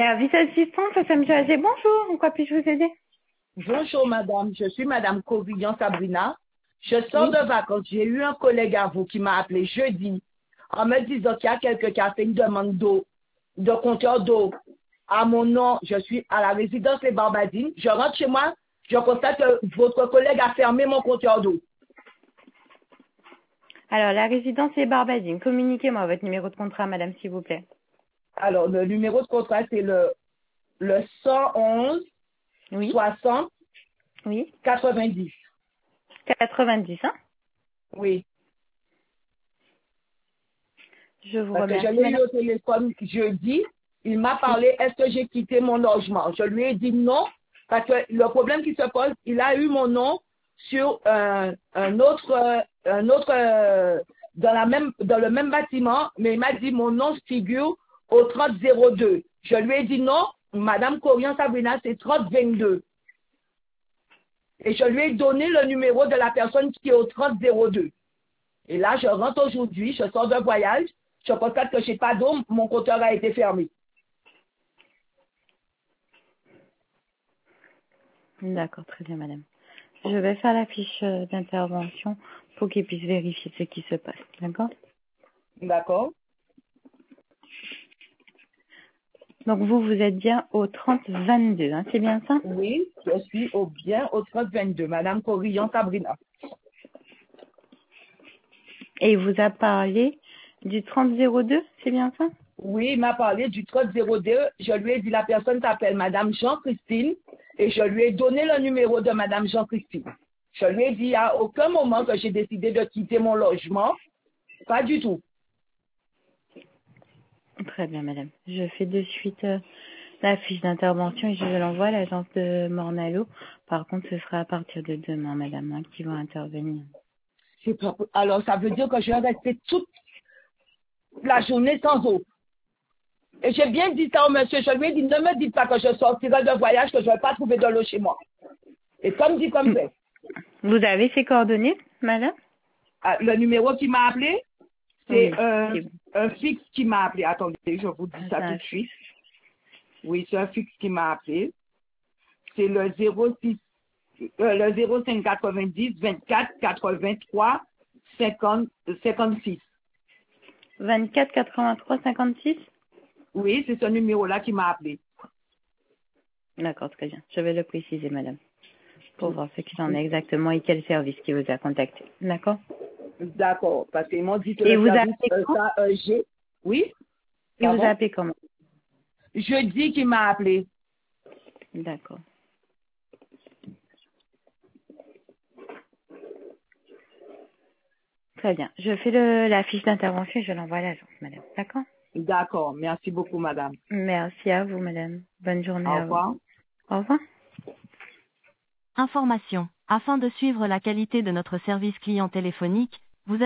Service assistant, face à monsieur Azé, bonjour, en quoi puis-je vous aider? Bonjour madame, je suis madame Corillon Sabrina. Je sors Oui. de vacances. J'ai eu un collègue à vous qui m'a appelé jeudi en me disant qu'il y a quelqu'un qui a fait une demande d'eau, de compteur d'eau à mon nom. Je suis à la résidence Les Barbadines. Je rentre chez moi, je constate que votre collègue a fermé mon compteur d'eau. Alors, la résidence est Barbadine. Communiquez-moi votre numéro de contrat, madame, s'il vous plaît. Alors, le numéro de contrat, c'est le 111 Oui. 60 Oui. 90. 90, hein? Oui. Je vous Parce que je remercie, l'ai eu madame. au téléphone jeudi, il m'a Oui. parlé, est-ce que j'ai quitté mon logement? Je lui ai dit non, parce que le problème qui se pose, il a eu mon nom sur dans le même bâtiment, mais il m'a dit mon nom figure au 3002. Je lui ai dit non, Madame Corian Sabrina, c'est 3022. Et je lui ai donné le numéro de la personne qui est au 3002. Et là, je rentre aujourd'hui, je sors d'un voyage, je constate que je n'ai pas d'eau, mon compteur a été fermé. D'accord, très bien, madame. Je vais faire la fiche d'intervention pour qu'il puisse vérifier ce qui se passe. D'accord? D'accord? Donc, vous êtes bien au 3022, hein? C'est bien ça? Oui, je suis bien au 3022, Madame Corillon Sabrina. Et il vous a parlé du 3002, c'est bien ça? Oui, il m'a parlé du 3002. Je lui ai dit la personne s'appelle Madame Jean-Christine et je lui ai donné le numéro de Madame Jean-Christine. Je lui ai dit à aucun moment que j'ai décidé de quitter mon logement. Pas du tout. Très bien, madame. Je fais de suite la fiche d'intervention et je l'envoie à l'agence de Mornalo. Par contre, ce sera à partir de demain, madame, hein, qui va intervenir. Alors, ça veut dire que je vais rester toute la journée sans eau. Et j'ai bien dit ça au monsieur. Je lui ai dit, ne me dites pas que je sortirai de voyage, que je ne vais pas trouver de l'eau chez moi. Et comme dit, comme fait. Vous avez ses coordonnées, madame? Ah, le numéro qui m'a appelé, c'est Oui, c'est bon. un fixe qui m'a appelé. Attendez, je vous dis C'est ça tout un de suite. fixe. Oui, c'est un fixe qui m'a appelé. C'est le 06, le 05 90 24 83 50 56. 24 83 56? Oui, c'est ce numéro-là qui m'a appelé. D'accord, très bien. Je vais le préciser, madame, pour voir ce qu'il en est exactement et quel service qui vous a contacté. D'accord? D'accord, parce qu'ils m'ont dit que Et le vous service appelez quand? KEG, oui, Et vous pardon, appelez comment? jeudi qui m'a appelé. D'accord. Très bien. Je fais la fiche d'intervention et je l'envoie à l'agence, madame. D'accord? D'accord, merci beaucoup, madame. Merci à vous, madame. Bonne journée Au à vous. revoir. Au revoir. Information. Afin de suivre la qualité de notre service client téléphonique,